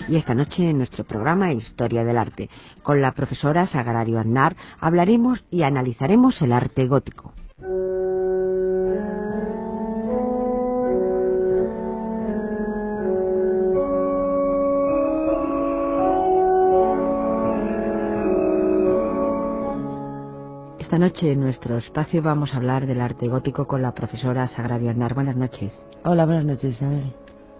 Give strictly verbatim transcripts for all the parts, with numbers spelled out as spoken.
Y esta noche en nuestro programa Historia del Arte, con la profesora Sagrario Aznar, hablaremos y analizaremos el arte gótico. Esta noche en nuestro espacio vamos a hablar del arte gótico con la profesora Sagrario Aznar. Buenas noches. Hola, buenas noches, Isabel.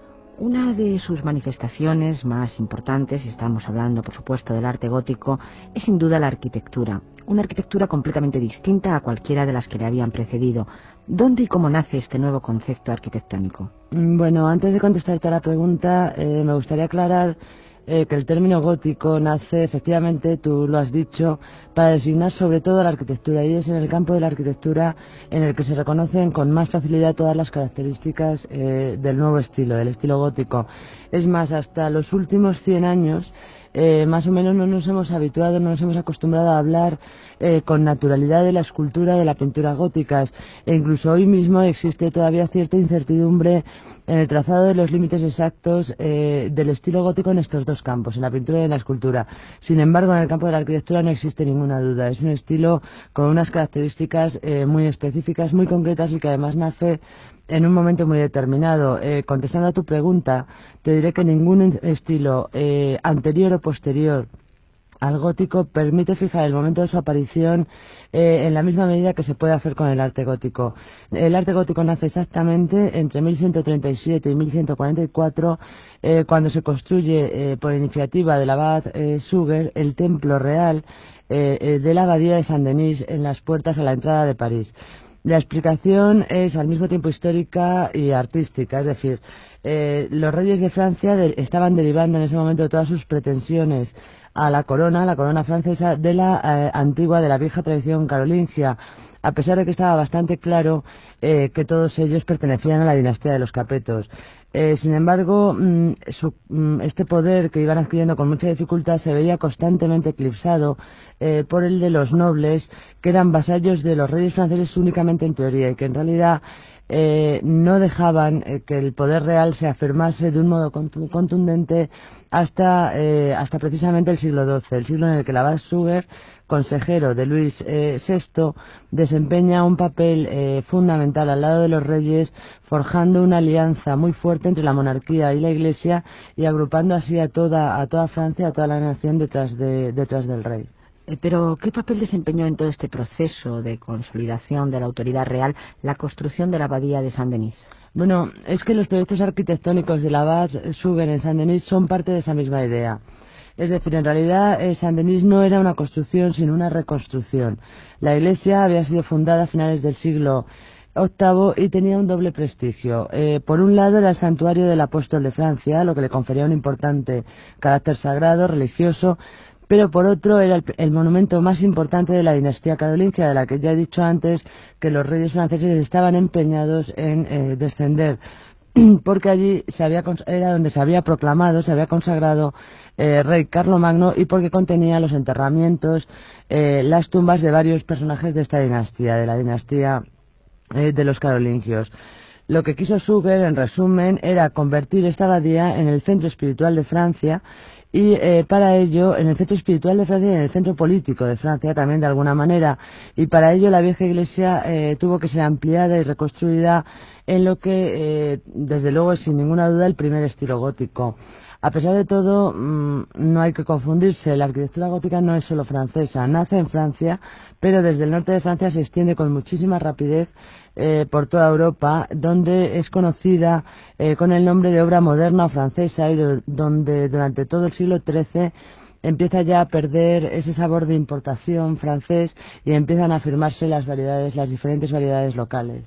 Una de sus manifestaciones más importantes, y estamos hablando por supuesto del arte gótico, es sin duda la arquitectura. Una arquitectura completamente distinta a cualquiera de las que le habían precedido. ¿Dónde y cómo nace este nuevo concepto arquitectónico? Bueno, antes de contestarte a la pregunta, eh, me gustaría aclarar eh, que el término gótico nace, efectivamente, tú lo has dicho, para designar sobre todo la arquitectura, y es en el campo de la arquitectura en el que se reconocen con más facilidad todas las características eh, del nuevo estilo, del estilo gótico. Es más, hasta los últimos cien años, Eh, más o menos no nos hemos habituado, no nos hemos acostumbrado a hablar eh, con naturalidad de la escultura, de la pintura góticas, e incluso hoy mismo existe todavía cierta incertidumbre en el trazado de los límites exactos eh, del estilo gótico en estos dos campos, en la pintura y en la escultura. Sin embargo, en el campo de la arquitectura no existe ninguna duda. Es un estilo con unas características eh, muy específicas, muy concretas, y que además nace en un momento muy determinado. Eh, contestando a tu pregunta, te diré que ningún estilo eh, anterior o posterior al gótico permite fijar el momento de su aparición eh, en la misma medida que se puede hacer con el arte gótico. El arte gótico nace exactamente entre mil ciento treinta y siete y mil ciento cuarenta y cuatro, eh, cuando se construye eh, por iniciativa del abad eh, Suger el templo real eh, eh, de la abadía de Saint-Denis en las puertas a la entrada de París. La explicación es al mismo tiempo histórica y artística, es decir, eh, los reyes de Francia de, estaban derivando en ese momento todas sus pretensiones a la corona, la corona francesa, de la eh, antigua, de la vieja tradición carolingia, a pesar de que estaba bastante claro eh, que todos ellos pertenecían a la dinastía de los Capetos. Eh, sin embargo, mmm, su, mmm, este poder que iban adquiriendo con mucha dificultad se veía constantemente eclipsado eh, por el de los nobles, que eran vasallos de los reyes franceses únicamente en teoría, y que en realidad eh, no dejaban eh, que el poder real se afirmase de un modo contundente hasta, eh, hasta precisamente el siglo doce, el siglo en el que el abad Suger, consejero de Luis eh, sexto, desempeña un papel eh, fundamental al lado de los reyes, forjando una alianza muy fuerte entre la monarquía y la Iglesia, y agrupando así a toda, a toda Francia, a toda la nación detrás, de, detrás del rey. Pero, ¿qué papel desempeñó en todo este proceso de consolidación de la autoridad real la construcción de la abadía de Saint-Denis? Bueno, es que los proyectos arquitectónicos del abad Suger en Saint-Denis son parte de esa misma idea. Es decir, en realidad eh, Saint-Denis no era una construcción, sino una reconstrucción. La iglesia había sido fundada a finales del siglo octavo y tenía un doble prestigio. Eh, por un lado era el santuario del apóstol de Francia, lo que le confería un importante carácter sagrado, religioso, pero por otro era el, el monumento más importante de la dinastía carolingia, de la que ya he dicho antes que los reyes franceses estaban empeñados en eh, descender, porque allí se había, era donde se había proclamado, se había consagrado eh, rey Carlomagno, y porque contenía los enterramientos, eh, las tumbas de varios personajes de esta dinastía, de la dinastía eh, de los carolingios. Lo que quiso Suger, en resumen, era convertir esta abadía en el centro espiritual de Francia, y eh, para ello, en el centro espiritual de Francia y en el centro político de Francia también, de alguna manera, y para ello la vieja iglesia eh, tuvo que ser ampliada y reconstruida en lo que, eh, desde luego, es sin ninguna duda el primer estilo gótico. A pesar de todo, mmm, no hay que confundirse, la arquitectura gótica no es solo francesa, nace en Francia, pero desde el norte de Francia se extiende con muchísima rapidez eh, por toda Europa, donde es conocida eh, con el nombre de obra moderna o francesa, y de, donde durante todo el siglo trece empieza ya a perder ese sabor de importación francés y empiezan a afirmarse las variedades, las diferentes variedades locales.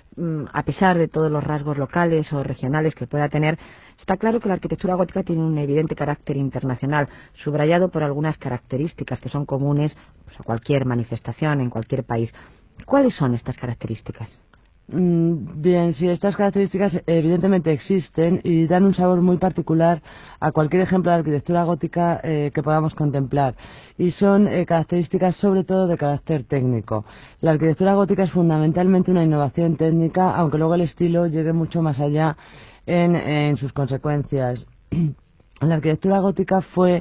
A pesar de todos los rasgos locales o regionales que pueda tener, está claro que la arquitectura gótica tiene un evidente carácter internacional, subrayado por algunas características que son comunes pues, a cualquier manifestación en cualquier país. ¿Cuáles son estas características? Bien, sí, estas características evidentemente existen y dan un sabor muy particular a cualquier ejemplo de arquitectura gótica eh, que podamos contemplar, y son eh, características sobre todo de carácter técnico. La arquitectura gótica es fundamentalmente una innovación técnica, aunque luego el estilo llegue mucho más allá en, en sus consecuencias. La arquitectura gótica fue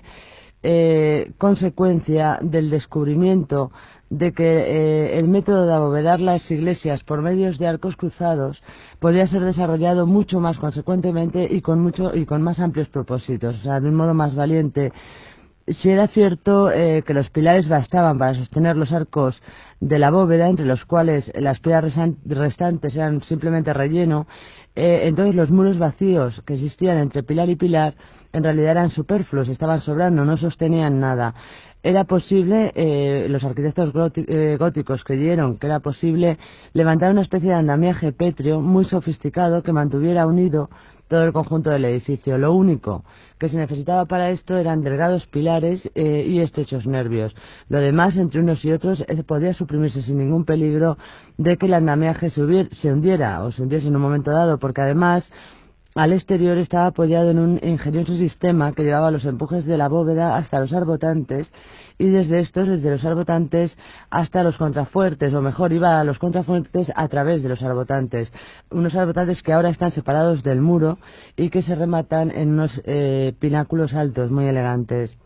eh, consecuencia del descubrimiento de que eh, el método de abovedar las iglesias por medios de arcos cruzados podía ser desarrollado mucho más consecuentemente y con mucho y con más amplios propósitos, o sea, de un modo más valiente. Si era cierto eh, que los pilares bastaban para sostener los arcos de la bóveda, entre los cuales las piedras restantes eran simplemente relleno, eh, entonces los muros vacíos que existían entre pilar y pilar en realidad eran superfluos, estaban sobrando, no sostenían nada. Era posible, eh, los arquitectos góticos creyeron que era posible levantar una especie de andamiaje pétreo muy sofisticado que mantuviera unido todo el conjunto del edificio. Lo único que se necesitaba para esto eran delgados pilares eh, y estrechos nervios. Lo demás, entre unos y otros, eh, podía suprimirse sin ningún peligro de que el andamiaje se, hubiera, se hundiera o se hundiese en un momento dado, porque además al exterior estaba apoyado en un ingenioso sistema que llevaba los empujes de la bóveda hasta los arbotantes y desde estos, desde los arbotantes hasta los contrafuertes, o mejor, iba a los contrafuertes a través de los arbotantes. Unos arbotantes que ahora están separados del muro y que se rematan en unos eh, pináculos altos muy elegantes.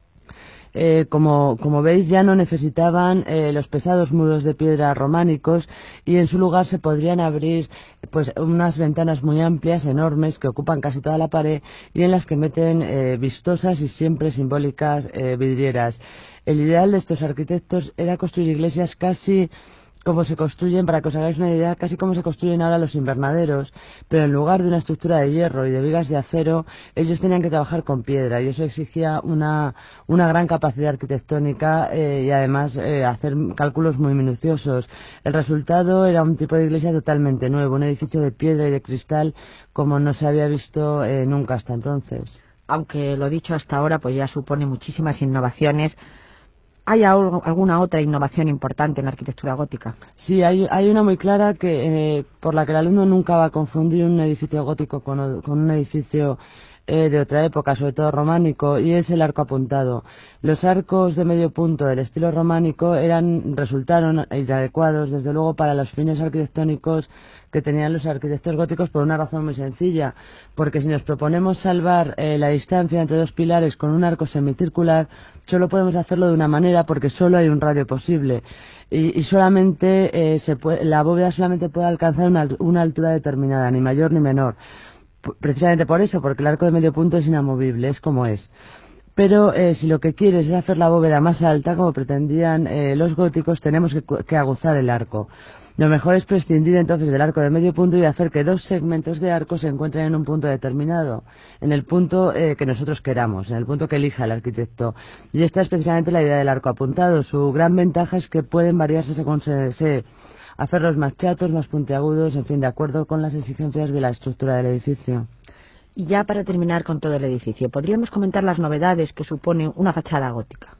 Eh, como, como veis, ya no necesitaban eh, los pesados muros de piedra románicos y en su lugar se podrían abrir pues unas ventanas muy amplias, enormes, que ocupan casi toda la pared y en las que meten eh, vistosas y siempre simbólicas eh, vidrieras. El ideal de estos arquitectos era construir iglesias casi como se construyen, para que os hagáis una idea, casi como se construyen ahora los invernaderos, pero en lugar de una estructura de hierro y de vigas de acero, ellos tenían que trabajar con piedra y eso exigía una, una gran capacidad arquitectónica eh, y además eh, hacer cálculos muy minuciosos. El resultado era un tipo de iglesia totalmente nuevo, un edificio de piedra y de cristal como no se había visto eh, nunca hasta entonces. Aunque lo dicho hasta ahora pues ya supone muchísimas innovaciones, ¿hay alguna otra innovación importante en la arquitectura gótica? Sí, hay, hay una muy clara que eh, por la que el alumno nunca va a confundir un edificio gótico con, con un edificio eh, de otra época, sobre todo románico, y es el arco apuntado. Los arcos de medio punto del estilo románico eran resultaron inadecuados, desde luego, para los fines arquitectónicos que tenían los arquitectos góticos por una razón muy sencilla, porque si nos proponemos salvar eh, la distancia entre dos pilares con un arco semicircular, solo podemos hacerlo de una manera porque solo hay un radio posible y, y solamente eh, se puede, la bóveda solamente puede alcanzar una, una altura determinada, ni mayor ni menor. P- precisamente por eso, porque el arco de medio punto es inamovible, es como es. Pero eh, si lo que quieres es hacer la bóveda más alta, como pretendían eh, los góticos, tenemos que, que aguzar el arco. Lo mejor es prescindir entonces del arco de medio punto y hacer que dos segmentos de arco se encuentren en un punto determinado, en el punto eh, que nosotros queramos, en el punto que elija el arquitecto. Y esta es precisamente la idea del arco apuntado. Su gran ventaja es que pueden variarse según se desee, hacerlos más chatos, más puntiagudos, en fin, de acuerdo con las exigencias de la estructura del edificio. Y ya para terminar con todo el edificio, ¿podríamos comentar las novedades que supone una fachada gótica?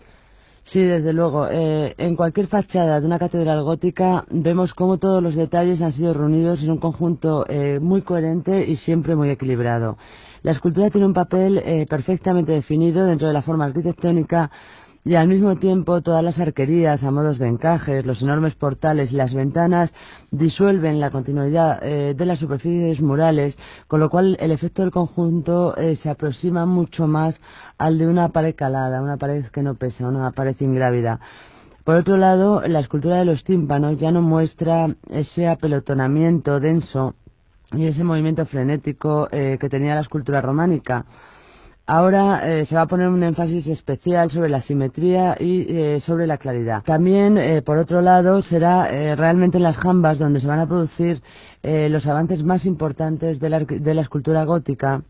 Sí, desde luego. Eh, en cualquier fachada de una catedral gótica vemos cómo todos los detalles han sido reunidos en un conjunto eh, muy coherente y siempre muy equilibrado. La escultura tiene un papel eh, perfectamente definido dentro de la forma arquitectónica y al mismo tiempo todas las arquerías a modos de encajes, los enormes portales y las ventanas disuelven la continuidad eh, de las superficies murales, con lo cual el efecto del conjunto eh, se aproxima mucho más al de una pared calada, una pared que no pesa, una pared ingrávida. Por otro lado, la escultura de los tímpanos ya no muestra ese apelotonamiento denso y ese movimiento frenético eh, que tenía la escultura románica. Ahora eh, se va a poner un énfasis especial sobre la simetría y eh, sobre la claridad. También, eh, por otro lado, será eh, realmente en las jambas donde se van a producir eh, los avances más importantes de la, de la escultura gótica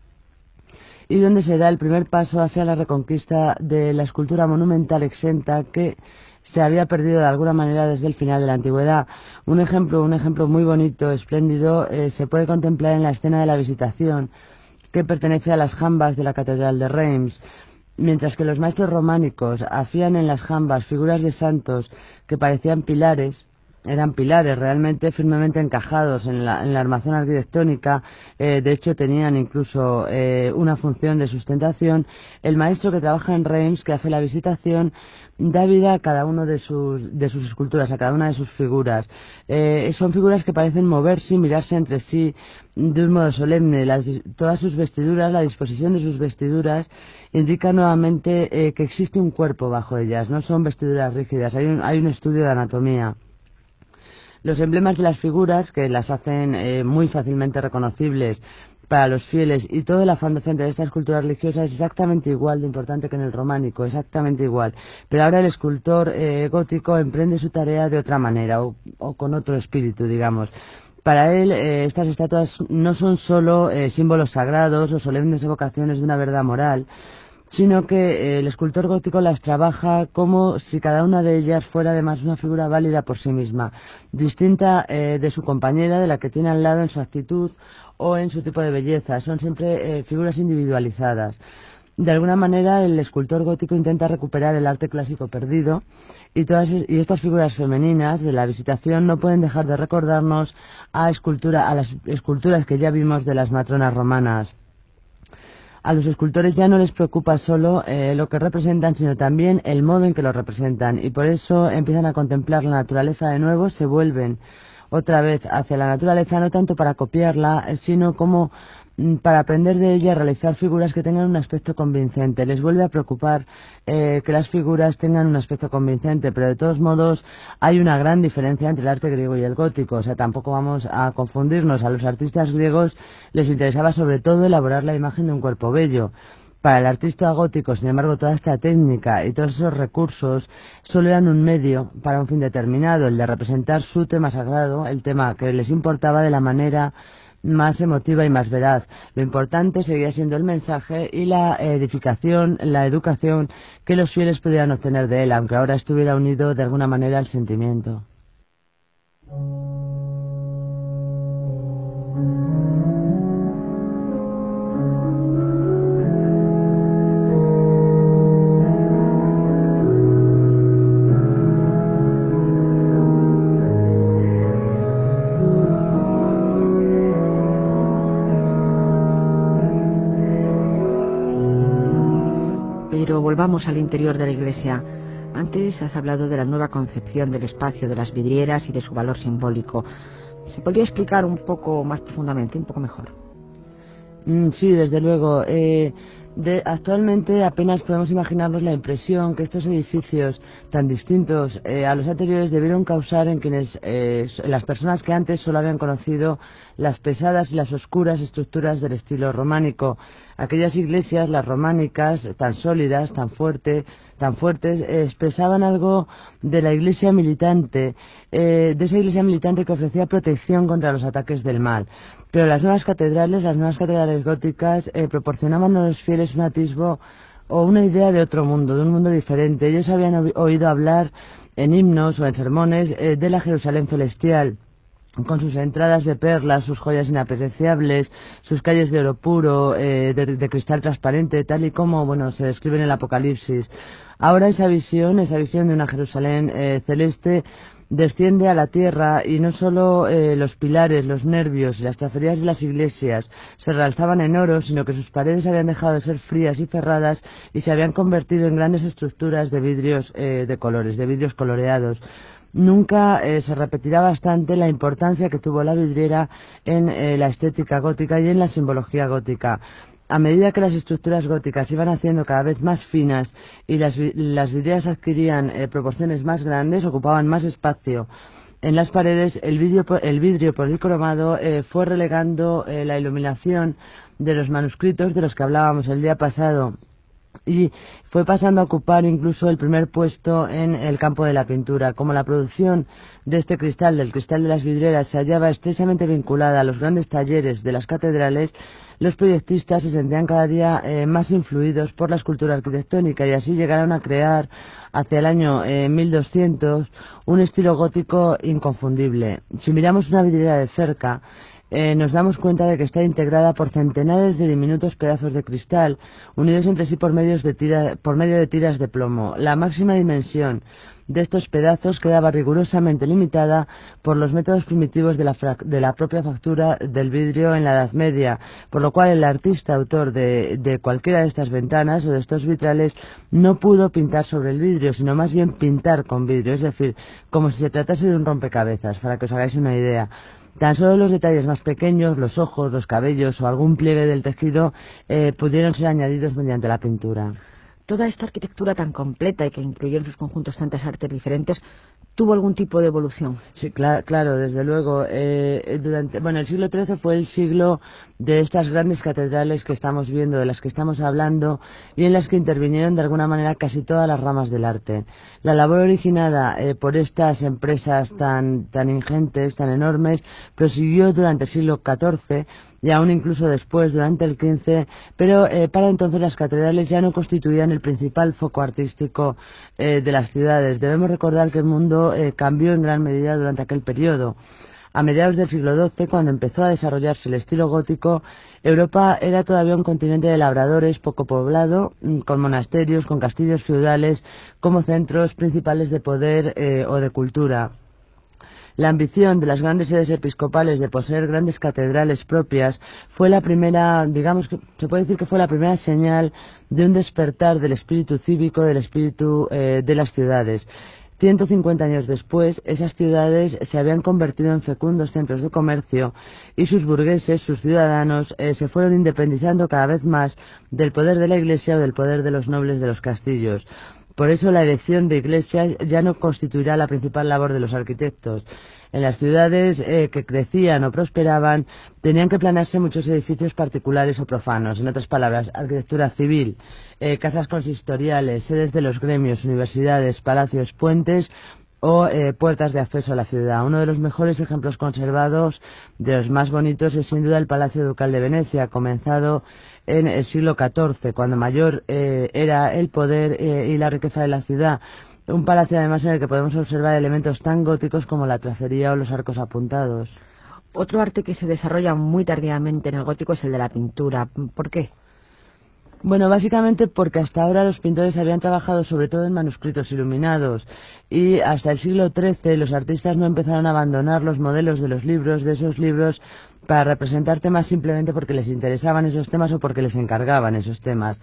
y donde se da el primer paso hacia la reconquista de la escultura monumental exenta que se había perdido de alguna manera desde el final de la antigüedad. Un ejemplo, un ejemplo muy bonito, espléndido, eh, se puede contemplar en la escena de la Visitación, que pertenece a las jambas de la Catedral de Reims. Mientras que los maestros románicos hacían en las jambas figuras de santos que parecían pilares, eran pilares realmente firmemente encajados en la, en la armazón arquitectónica, eh, de hecho tenían incluso eh, una función de sustentación. El maestro que trabaja en Reims, que hace la visitación, da vida a cada uno de sus, de sus esculturas, a cada una de sus figuras. Eh, son figuras que parecen moverse y mirarse entre sí de un modo solemne. Las, todas sus vestiduras, la disposición de sus vestiduras, indica nuevamente eh, que existe un cuerpo bajo ellas, no son vestiduras rígidas, hay un, hay un estudio de anatomía. Los emblemas de las figuras, que las hacen eh, muy fácilmente reconocibles para los fieles, y todo el afán docente de esta escultura religiosa es exactamente igual de importante que en el románico, exactamente igual. Pero ahora el escultor eh, gótico emprende su tarea de otra manera, o, o con otro espíritu, digamos. Para él, eh, estas estatuas no son solo eh, símbolos sagrados o solemnes evocaciones de una verdad moral, sino que eh, el escultor gótico las trabaja como si cada una de ellas fuera además una figura válida por sí misma, distinta eh, de su compañera, de la que tiene al lado en su actitud o en su tipo de belleza. Son siempre eh, figuras individualizadas. De alguna manera, el escultor gótico intenta recuperar el arte clásico perdido, y todas y estas figuras femeninas de la Visitación no pueden dejar de recordarnos a, escultura, a las esculturas que ya vimos de las matronas romanas. A los escultores ya no les preocupa solo eh, lo que representan, sino también el modo en que lo representan, y por eso empiezan a contemplar la naturaleza de nuevo, se vuelven otra vez hacia la naturaleza, no tanto para copiarla, sino como mm, para aprender de ella, realizar figuras que tengan un aspecto convincente. Les vuelve a preocupar eh, que las figuras tengan un aspecto convincente, pero de todos modos hay una gran diferencia entre el arte griego y el gótico. O sea, tampoco vamos a confundirnos. A los artistas griegos les interesaba sobre todo elaborar la imagen de un cuerpo bello. Para el artista gótico, sin embargo, toda esta técnica y todos esos recursos solo eran un medio para un fin determinado, el de representar su tema sagrado, el tema que les importaba de la manera más emotiva y más veraz. Lo importante seguía siendo el mensaje y la edificación, la educación que los fieles pudieran obtener de él, aunque ahora estuviera unido de alguna manera al sentimiento. Pero volvamos al interior de la iglesia. Antes has hablado de la nueva concepción del espacio, de las vidrieras y de su valor simbólico. ¿Se podría explicar un poco más profundamente, un poco mejor? Mm, sí, desde luego. Eh, de, actualmente apenas podemos imaginarnos la impresión que estos edificios tan distintos eh, a los anteriores debieron causar en quienes, eh, en las personas que antes solo habían conocido las pesadas y las oscuras estructuras del estilo románico. Aquellas iglesias, las románicas, tan sólidas, tan fuerte, tan fuertes, eh, expresaban algo de la iglesia militante, eh, de esa iglesia militante que ofrecía protección contra los ataques del mal. Pero las nuevas catedrales, las nuevas catedrales góticas, eh, proporcionaban a los fieles un atisbo o una idea de otro mundo, de un mundo diferente. Ellos habían oído hablar en himnos o en sermones eh, de la Jerusalén celestial, con sus entradas de perlas, sus joyas inapreciables, sus calles de oro puro, eh, de, de cristal transparente, tal y como, bueno, se describe en el Apocalipsis. Ahora esa visión, esa visión de una Jerusalén eh, celeste, desciende a la tierra, y no solo eh, los pilares, los nervios y las tracerías de las iglesias se realzaban en oro, sino que sus paredes habían dejado de ser frías y cerradas y se habían convertido en grandes estructuras de vidrios eh, de colores, de vidrios coloreados. Nunca eh, se repetirá bastante la importancia que tuvo la vidriera en eh, la estética gótica y en la simbología gótica. A medida que las estructuras góticas iban haciendo cada vez más finas y las, las vidrieras adquirían eh, proporciones más grandes, ocupaban más espacio en las paredes, el vidrio, el vidrio policromado eh, fue relegando eh, la iluminación de los manuscritos de los que hablábamos el día pasado, y fue pasando a ocupar incluso el primer puesto en el campo de la pintura. Como la producción de este cristal, del cristal de las vidrieras, se hallaba estrechamente vinculada a los grandes talleres de las catedrales, los proyectistas se sentían cada día eh, más influidos por la escultura arquitectónica, y así llegaron a crear hacia el año eh, mil doscientos un estilo gótico inconfundible. Si miramos una vidriera de cerca, eh, nos damos cuenta de que está integrada por centenares de diminutos pedazos de cristal unidos entre sí por, medios de tira, por medio de tiras de plomo. La máxima dimensión de estos pedazos quedaba rigurosamente limitada por los métodos primitivos de la, de la propia factura del vidrio en la Edad Media, por lo cual el artista autor de, de cualquiera de estas ventanas o de estos vitrales no pudo pintar sobre el vidrio, sino más bien pintar con vidrio, es decir, como si se tratase de un rompecabezas, para que os hagáis una idea. Tan solo los detalles más pequeños, los ojos, los cabellos o algún pliegue del tejido eh, pudieron ser añadidos mediante la pintura. Toda esta arquitectura tan completa y que incluyó en sus conjuntos tantas artes diferentes, ¿tuvo algún tipo de evolución? Sí, cl- claro, desde luego. Eh, durante, bueno, el siglo trece fue el siglo de estas grandes catedrales que estamos viendo, de las que estamos hablando, y en las que intervinieron de alguna manera casi todas las ramas del arte. La labor originada eh, por estas empresas tan, tan ingentes, tan enormes, prosiguió durante el siglo catorce, y aún incluso después, durante el quince, pero eh, para entonces las catedrales ya no constituían el principal foco artístico eh, de las ciudades. Debemos recordar que el mundo eh, cambió en gran medida durante aquel periodo. A mediados del siglo doce, cuando empezó a desarrollarse el estilo gótico, Europa era todavía un continente de labradores poco poblado, con monasterios, con castillos feudales, como centros principales de poder eh, o de cultura. La ambición de las grandes sedes episcopales de poseer grandes catedrales propias fue la primera, digamos que se puede decir que fue la primera señal de un despertar del espíritu cívico, del espíritu eh, de las ciudades. ciento cincuenta años después, esas ciudades se habían convertido en fecundos centros de comercio y sus burgueses, sus ciudadanos, eh, se fueron independizando cada vez más del poder de la Iglesia o del poder de los nobles de los castillos. Por eso la erección de iglesias ya no constituirá la principal labor de los arquitectos. En las ciudades eh, que crecían o prosperaban tenían que planearse muchos edificios particulares o profanos, en otras palabras, arquitectura civil, eh, casas consistoriales, sedes de los gremios, universidades, palacios, puentes o eh, puertas de acceso a la ciudad. Uno de los mejores ejemplos conservados, de los más bonitos, es sin duda el Palacio Ducal de Venecia, comenzado en el siglo catorce, cuando mayor eh, era el poder eh, y la riqueza de la ciudad. Un palacio además en el que podemos observar elementos tan góticos como la tracería o los arcos apuntados. Otro arte que se desarrolla muy tardíamente en el gótico es el de la pintura. ¿Por qué? Bueno, básicamente porque hasta ahora los pintores habían trabajado sobre todo en manuscritos iluminados y hasta el siglo trece los artistas no empezaron a abandonar los modelos de los libros, de esos libros, para representar temas simplemente porque les interesaban esos temas o porque les encargaban esos temas.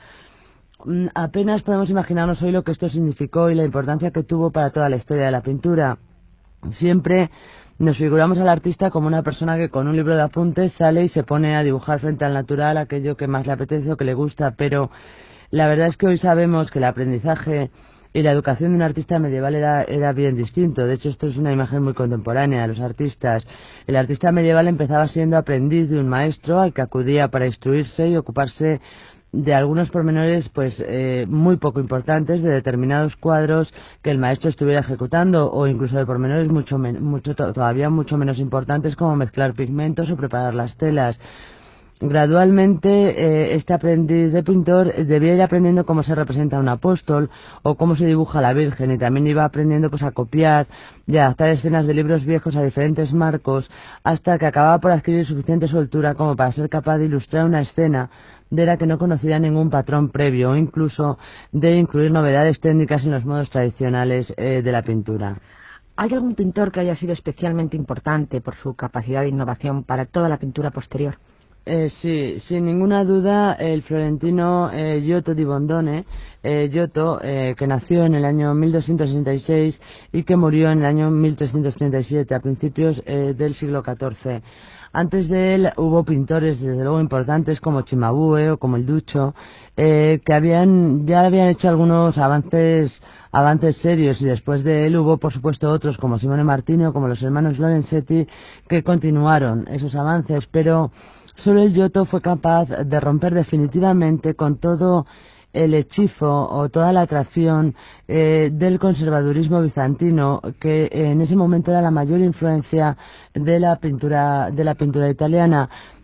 Apenas podemos imaginarnos hoy lo que esto significó y la importancia que tuvo para toda la historia de la pintura. Siempre nos figuramos al artista como una persona que con un libro de apuntes sale y se pone a dibujar frente al natural aquello que más le apetece o que le gusta, pero la verdad es que hoy sabemos que el aprendizaje y la educación de un artista medieval era, era bien distinto. De hecho, esto es una imagen muy contemporánea de los artistas. El artista medieval empezaba siendo aprendiz de un maestro al que acudía para instruirse y ocuparse de algunos pormenores pues eh, muy poco importantes de determinados cuadros que el maestro estuviera ejecutando, o incluso de pormenores mucho, mucho todavía mucho menos importantes como mezclar pigmentos o preparar las telas. Gradualmente eh, este aprendiz de pintor debía ir aprendiendo cómo se representa un apóstol o cómo se dibuja a la Virgen, y también iba aprendiendo pues a copiar y adaptar escenas de libros viejos a diferentes marcos, hasta que acababa por adquirir suficiente soltura como para ser capaz de ilustrar una escena de la que no conocía ningún patrón previo, o incluso de incluir novedades técnicas en los modos tradicionales eh, de la pintura. ¿Hay algún pintor que haya sido especialmente importante por su capacidad de innovación para toda la pintura posterior? Eh, sí, sin ninguna duda, el florentino eh, Giotto di Bondone, eh, Giotto, eh, que nació en el año mil doscientos sesenta y seis y que murió en el año mil trescientos treinta y siete, a principios eh, del siglo catorce. Antes de él hubo pintores, desde luego, importantes como Cimabue o como el Duccio, eh, que habían ya habían hecho algunos avances avances serios, y después de él hubo, por supuesto, otros como Simone Martini o como los hermanos Lorenzetti, que continuaron esos avances, pero solo el Giotto fue capaz de romper definitivamente con todo el hechizo o toda la atracción eh, del conservadurismo bizantino, que eh, en ese momento era la mayor influencia de la pintura de la pintura italiana,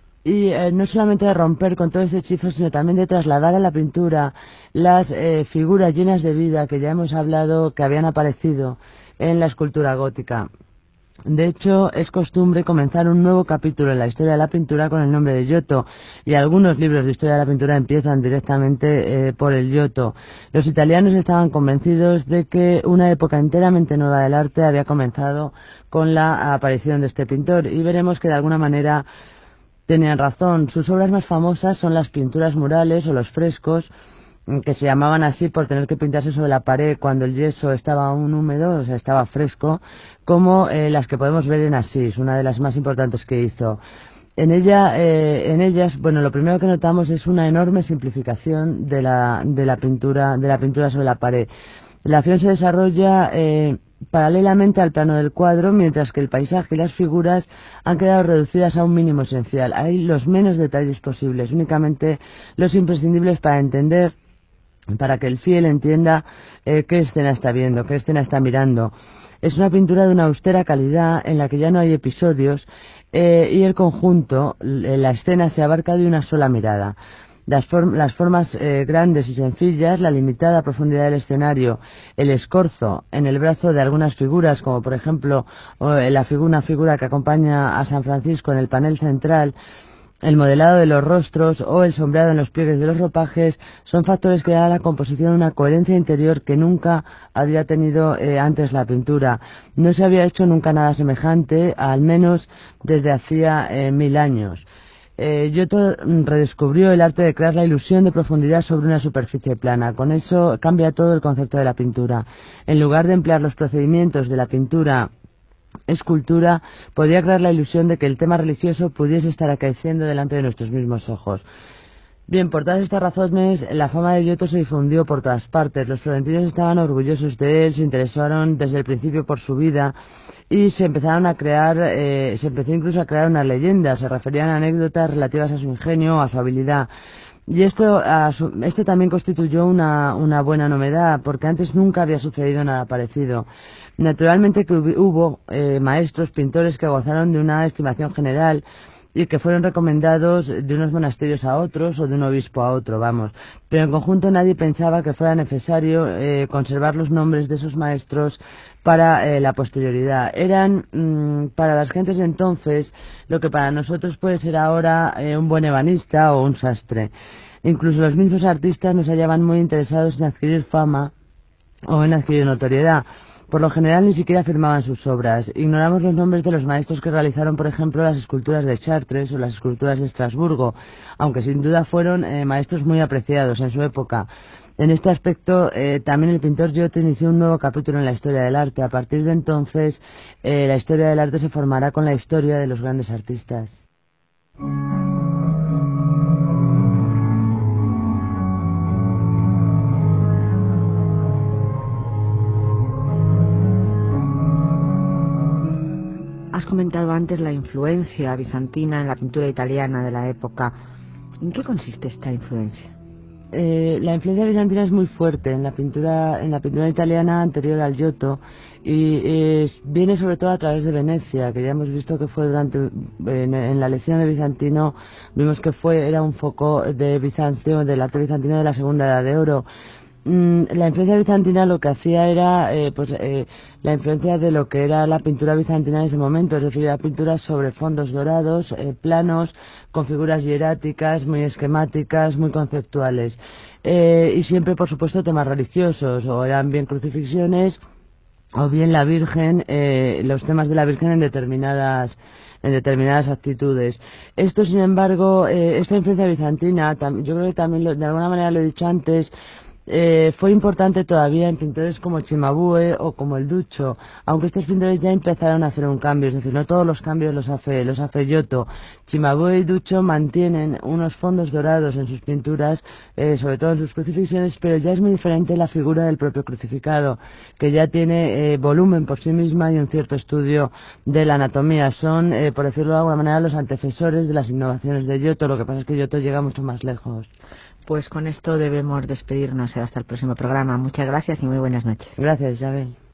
y eh, no solamente de romper con todo ese hechizo, sino también de trasladar a la pintura las eh, figuras llenas de vida que ya hemos hablado que habían aparecido en la escultura gótica. De hecho, es costumbre comenzar un nuevo capítulo en la historia de la pintura con el nombre de Giotto, y algunos libros de historia de la pintura empiezan directamente eh, por el Giotto. Los italianos estaban convencidos de que una época enteramente nueva del arte había comenzado con la aparición de este pintor, y veremos que de alguna manera tenían razón. Sus obras más famosas son las pinturas murales o los frescos, que se llamaban así por tener que pintarse sobre la pared cuando el yeso estaba aún húmedo, o sea, estaba fresco, como eh, las que podemos ver en Asís, una de las más importantes que hizo. En ella, eh, en ellas, bueno, lo primero que notamos es una enorme simplificación de la, de la pintura, de la pintura sobre la pared. La acción se desarrolla eh, paralelamente al plano del cuadro, mientras que el paisaje y las figuras han quedado reducidas a un mínimo esencial. Hay los menos detalles posibles, únicamente los imprescindibles para entender, para que el fiel entienda eh, qué escena está viendo, qué escena está mirando. Es una pintura de una austera calidad en la que ya no hay episodios eh, y el conjunto, la escena se abarca de una sola mirada. Las, form las formas eh, grandes y sencillas, la limitada profundidad del escenario, el escorzo en el brazo de algunas figuras, como por ejemplo eh, la figura, una figura que acompaña a San Francisco en el panel central, el modelado de los rostros o el sombreado en los pliegues de los ropajes, son factores que dan a la composición una coherencia interior que nunca había tenido eh, antes la pintura. No se había hecho nunca nada semejante, al menos desde hacía eh, mil años. Eh, Giotto redescubrió el arte de crear la ilusión de profundidad sobre una superficie plana. Con eso cambia todo el concepto de la pintura. En lugar de emplear los procedimientos de la pintura escultura, podía crear la ilusión de que el tema religioso pudiese estar acaeciendo delante de nuestros mismos ojos. Bien, por todas estas razones, la fama de Giotto se difundió por todas partes. Los florentinos estaban orgullosos de él, se interesaron desde el principio por su vida y se empezaron a crear, eh, se empezó incluso a crear unas leyendas, se referían a anécdotas relativas a su ingenio, a su habilidad. Y esto, a su, esto también constituyó una, una buena novedad, porque antes nunca había sucedido nada parecido. Naturalmente que hubo eh, maestros, pintores que gozaron de una estimación general y que fueron recomendados de unos monasterios a otros o de un obispo a otro, vamos. Pero en conjunto nadie pensaba que fuera necesario eh, conservar los nombres de esos maestros para eh, la posterioridad. Eran, mmm, para las gentes de entonces, lo que para nosotros puede ser ahora eh, un buen ebanista o un sastre. Incluso los mismos artistas nos hallaban muy interesados en adquirir fama o en adquirir notoriedad. Por lo general ni siquiera firmaban sus obras. Ignoramos los nombres de los maestros que realizaron, por ejemplo, las esculturas de Chartres o las esculturas de Estrasburgo, aunque sin duda fueron eh, maestros muy apreciados en su época. En este aspecto, eh, también el pintor Giotto inició un nuevo capítulo en la historia del arte. A partir de entonces, eh, la historia del arte se formará con la historia de los grandes artistas. Has comentado antes la influencia bizantina en la pintura italiana de la época. ¿En qué consiste esta influencia? Eh, la influencia bizantina es muy fuerte en la pintura en la pintura italiana anterior al Giotto y eh, viene sobre todo a través de Venecia, que ya hemos visto que fue durante en, en la lección de Bizantino vimos que fue era un foco de Bizancio, del arte bizantino de la Segunda Edad de Oro. La influencia bizantina lo que hacía era eh, pues eh, la influencia de lo que era la pintura bizantina en ese momento, es decir, la pintura sobre fondos dorados, eh, planos, con figuras hieráticas, muy esquemáticas, muy conceptuales, eh, y siempre, por supuesto, temas religiosos, o eran bien crucifixiones, o bien la Virgen, eh, los temas de la Virgen en determinadas en determinadas actitudes. Esto, sin embargo, eh, esta influencia bizantina, yo creo que también lo, de alguna manera lo he dicho antes, Eh, fue importante todavía en pintores como Cimabue o como el Duccio, aunque estos pintores ya empezaron a hacer un cambio, es decir, no todos los cambios los hace, los hace Giotto. Cimabue y Duccio mantienen unos fondos dorados en sus pinturas, eh, sobre todo en sus crucifixiones, pero ya es muy diferente la figura del propio crucificado, que ya tiene eh, volumen por sí misma y un cierto estudio de la anatomía. Son, eh, por decirlo de alguna manera, los antecesores de las innovaciones de Giotto, lo que pasa es que Giotto llega mucho más lejos. Pues con esto debemos despedirnos hasta el próximo programa. Muchas gracias y muy buenas noches. Gracias, Isabel.